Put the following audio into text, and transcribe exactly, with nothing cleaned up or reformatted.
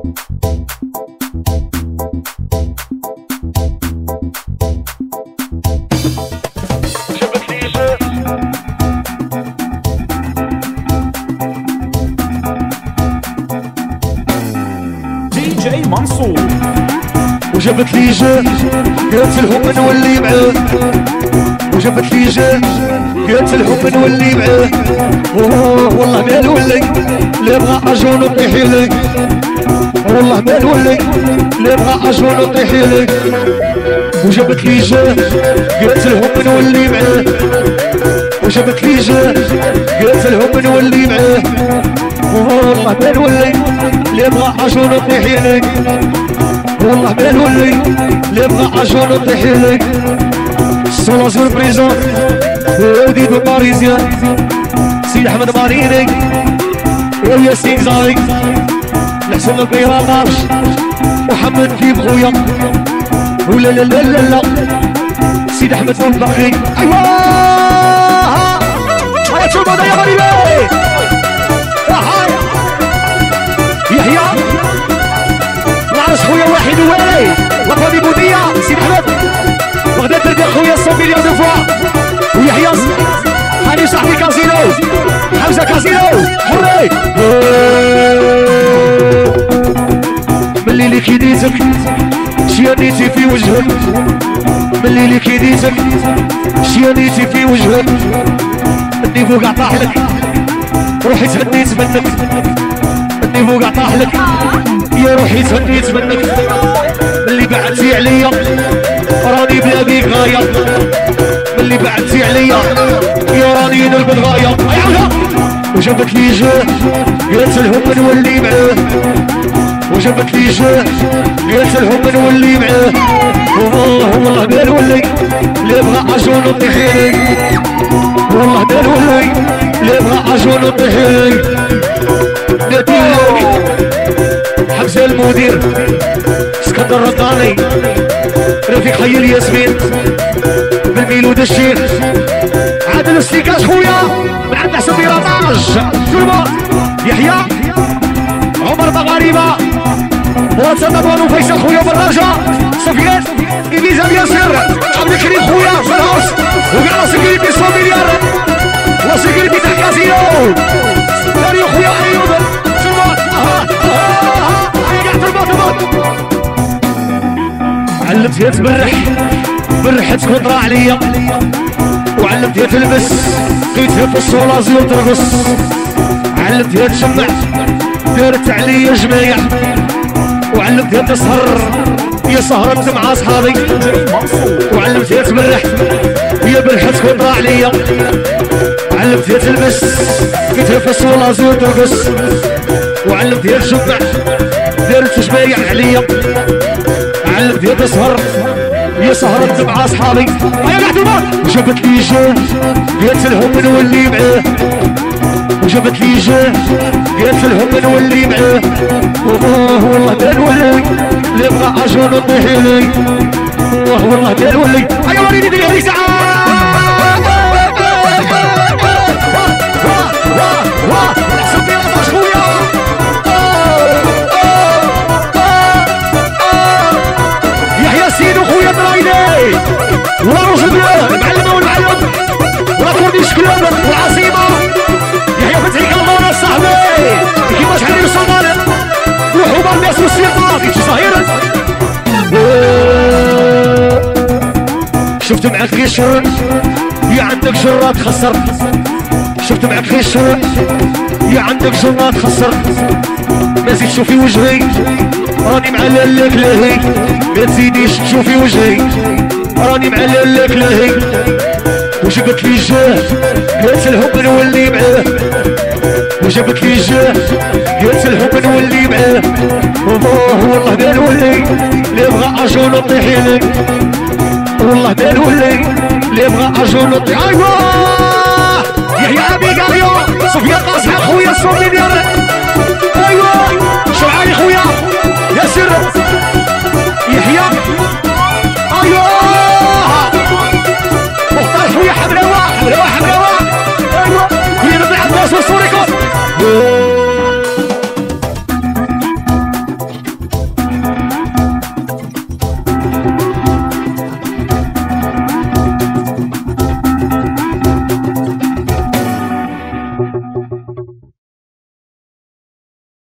وجابت لي جا قالت لهم نولي معاه وجابت لي جا قالت لهم نولي معاه والله ما نولي لا بغى اجون نطيحي لك والله ما نولي لا بغى اجون نطيحي لك وجابت لي جا قالت لهم نولي معاه وجابت لي جا قالت لهم نولي معاه والله ما نولي لا بغى اجون نطيحي لك والله ما نولي لا بغى اجون نطيحي لك سولا سوربريزا ودي دو باريزيان سي احمد ماريني ويا سيك زاري الحسن البيراماش محمد كيف خويا ولا لا لا لا لا سيد احمد بن بخي ايوا هيا تشوفوا يا غريبي هاي يحيى نعرس خويا واحد وواي وفادي بودية سيد احمد بغدا تربية خويا مية مليون دو فوا ويحيى هاني صاحبي كازينو حمزة كازينو حري ملي لي كيديتك شيانيتي في وجهك ملي لي كيديتك شيانيتي في وجهك النيفو قاع طاحلك روحي تهنيت منك النيفو قاع طاحلك يا روحي تهنيت منك ملي بعدتي عليا راني بلا بيك غاية ملي بعدتي عليا يا راني نرقد غاية وجابت لي جاه قالت لهم نولي معاه وجابت لي جاه قالت لهم نولي معاه والله والله ما نولي لا بغى اجون نطيحي لك والله ما نولي لا بغى اجون نطيحي لك ناديلك حمزة المدير اسكندر الرضاني رفيق حي الياسمين بالميلود الشيخ عادل السيكاش خويا من عند حسن بيراطاج تربة يحيى عمر بغاريبة واتساب ابوانو فيصل خويا بالراجة سفيان إبيزا بياسر عبد الكريم خويا في الهوس وكاع لا سيكريتي مية مليار لا سيكريتي تاع كازينو داريو خويا ايوب تربة اها اها هيا كاع تربة تربة علمتها تبرح برحت تكون طرا عليا وعلمتها تلبس لقيتها في الصولازي وترقص علمتها تجمع دارت عليا جمايع وعلمتها تسهر هي سهرت مع اصحابي وعلمتها تبرح هي برحت تكون طرا عليا علمتها تلبس لقيتها في الصولازي وترقص وعلمتها تجمع دارت جمايع عليا علمتها تسهر يا سهرت مع اصحابي هيا قاعدوا وجابت لي جاه قالت لهم نولي معاه وجابت لي جاه قالت لهم نولي معاه والله والله ما نولي لا بغى اجون نطيحي لي والله والله ما نولي هيا وريني دير هذيك ساعه ولا روج بلاد المعلمة والمعلم ولا كورنيش كلاب والعاصمة يحيى فتحي كالغورة صاحبي كيفاش حالي وصلنا وحوبة الناس والسلطات يمشي صهيرة شفت معاك غير شر يا عندك جرات خسر شفت معاك غير شر يا عندك جرات خسر ما زيد تشوفي وجهي راني معللك لهي ما تزيديش تشوفي وجهي راني معللك لهي وجبت لي جاه قالت لهم نولي معاه وجبت لي جاه قالت لهم نولي معاه والله والله ما نولي لا بغى اجون نطيحي لك والله ما نولي لا بغى اجون نطيحي ايوا يحيى ابي قاريو سفيان قاسم خويا الصومي ديالك ايوا شو عالي